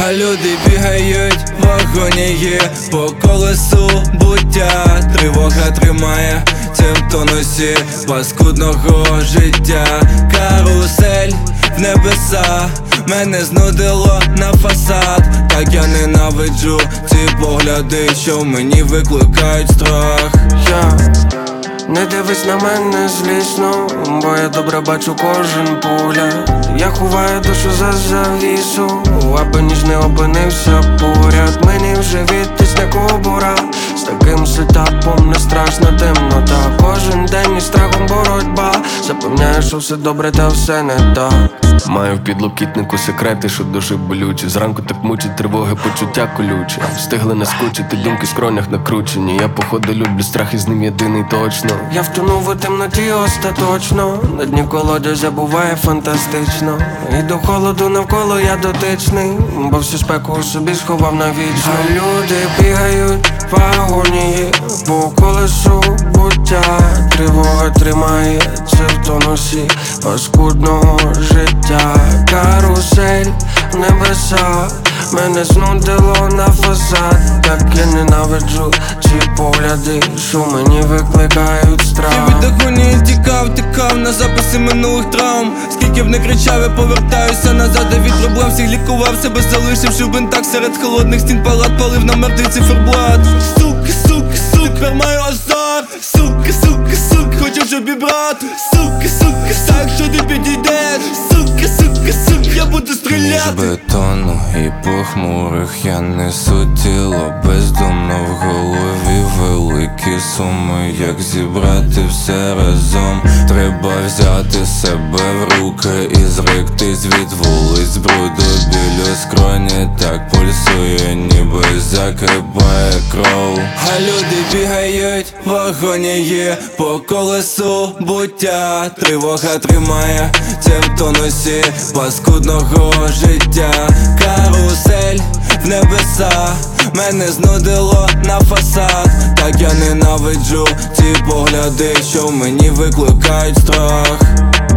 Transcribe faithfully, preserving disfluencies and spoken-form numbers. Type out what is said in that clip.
А люди бігають в агонії по колесу буття. Тривога тримає цим тонусі паскудного життя. Карусель в небеса мене знудило на фасад. Так я ненавиджу ці погляди, що в мені викликають страх. Я не дивись на мене злісно, бо я добре бачу кожен погляд. Я ховаю душу за завісу, аби ніж не опинився поряд. Мені вже відтисне кобура, з таким сетапом не страшна темнота. Кожен день із страхом боротьба, запевняю, що все добре, та все не так. Маю в підлокітнику секрети, що дуже болючі. Зранку так мучить тривоги, почуття колючі. Встигли наскучити, думки в скронях накручені. Я походу люблю страх, і з ним єдиний точно. Я втонув у темноті остаточно, на дні колодязя буває фантастично. І до холоду навколо я дотичний, бо всю спеку у собі сховав навічно. А люди бігають в агонії по колесу буття. Тривога тримається в тонусі паскудного життя. Карусель в небеса мене знудило на фасад. Так я ненавиджу ці погляди, що мені викликають страх. Я від агонії тікав, тікав на записи минулих травм. Скільки б не кричав, я повертаюся назад. Я від проблем всіх лікував себе, залишивши в бинтах серед холодних стін палат. Палив на мертвий циферблат. Суки, суки, суки, тепер маю азарт. Суки, суки, суки, хочу, щоб і брат. Суки, суки, так, що ти підійдеш. Суки, суки, суки, я буду стріляти. З бетону і похмурих я несу тіло бездумно в голові. Великі суми, як зібрати все разом. Треба взяти себе в руки і зректись від вулиць бруду. Біль у скроні так пульсує, ніби закипає кров. А люди бігають в агонії по колесу буття. Тривога тримає цим тонусі паскудного життя. Карусель в небеса мене знудило на фасад. Так я ненавиджу ці погляди, що в мені викликають страх.